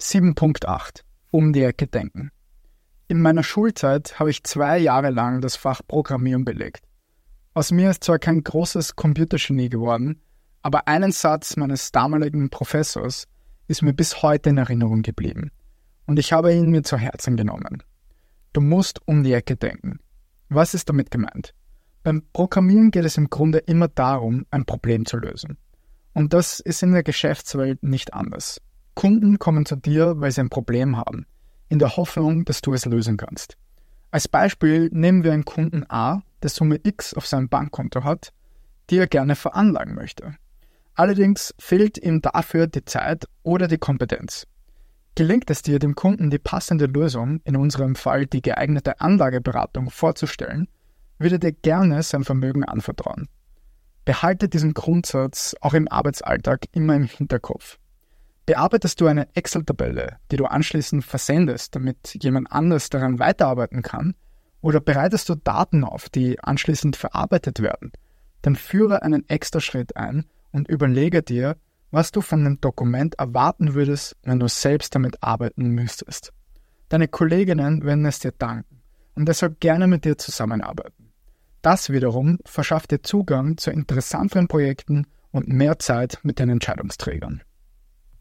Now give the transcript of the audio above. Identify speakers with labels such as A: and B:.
A: 7.8 Um die Ecke denken. In meiner Schulzeit habe ich 2 Jahre lang das Fach Programmieren belegt. Aus mir ist zwar kein großes Computergenie geworden, aber einen Satz meines damaligen Professors ist mir bis heute in Erinnerung geblieben. Und ich habe ihn mir zu Herzen genommen. Du musst um die Ecke denken. Was ist damit gemeint? Beim Programmieren geht es im Grunde immer darum, ein Problem zu lösen. Und das ist in der Geschäftswelt nicht anders. Kunden kommen zu dir, weil sie ein Problem haben, in der Hoffnung, dass du es lösen kannst. Als Beispiel nehmen wir einen Kunden A, der Summe X auf seinem Bankkonto hat, die er gerne veranlagen möchte. Allerdings fehlt ihm dafür die Zeit oder die Kompetenz. Gelingt es dir, dem Kunden die passende Lösung, in unserem Fall die geeignete Anlageberatung, vorzustellen, wird er dir gerne sein Vermögen anvertrauen. Behalte diesen Grundsatz auch im Arbeitsalltag immer im Hinterkopf. Bearbeitest du eine Excel-Tabelle, die du anschließend versendest, damit jemand anders daran weiterarbeiten kann, oder bereitest du Daten auf, die anschließend verarbeitet werden, dann führe einen Extraschritt ein und überlege dir, was du von dem Dokument erwarten würdest, wenn du selbst damit arbeiten müsstest. Deine Kolleginnen werden es dir danken und deshalb gerne mit dir zusammenarbeiten. Das wiederum verschafft dir Zugang zu interessanteren Projekten und mehr Zeit mit den Entscheidungsträgern.